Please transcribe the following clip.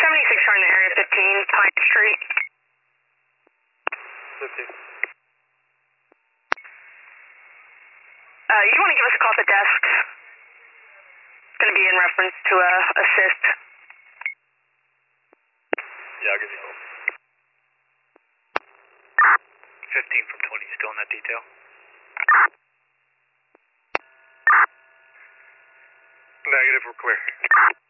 76 showing the area 15, Pine Street. 15. You want to give us a call at the desk? It's going to be in reference to assist. Yeah, I'll give you a call. 15 from 20, still in that detail? Negative, we're clear.